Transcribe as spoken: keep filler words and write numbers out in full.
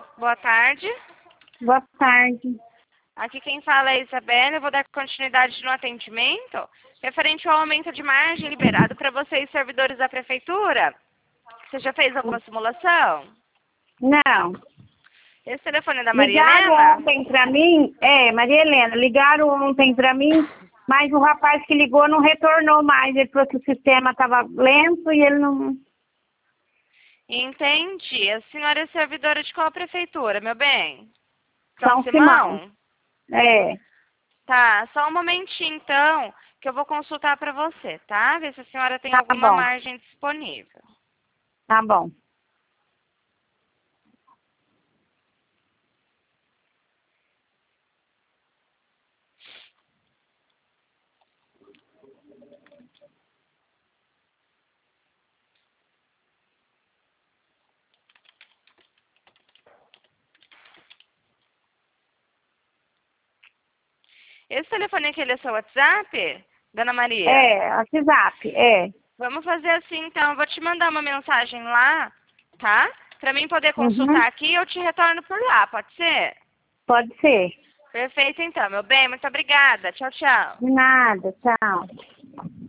boa tarde. Boa tarde. Aqui quem fala é a Isabela. Eu vou dar continuidade no atendimento referente ao aumento de margem liberado para vocês, servidores da prefeitura. Você já fez alguma simulação? Não. Esse telefone é da Maria Ligaram Helena? ontem pra mim, é, Maria Helena, ligaram ontem pra mim, mas o rapaz que ligou não retornou mais. Ele falou que o sistema estava lento e ele não... Entendi. A senhora é servidora de qual prefeitura, meu bem? São Simão. É. Tá, só um momentinho então, que eu vou consultar para você, tá? Ver se a senhora tem Tá alguma bom. margem disponível. Tá bom. Esse telefone aqui, ele é seu WhatsApp, Dona Maria? É, WhatsApp, é. Vamos fazer assim, então. Eu vou te mandar uma mensagem lá, tá? Pra mim poder consultar Uhum. aqui, eu te retorno por lá, pode ser? Pode ser. Perfeito, então, meu bem. Muito obrigada. Tchau, tchau. De nada, tchau.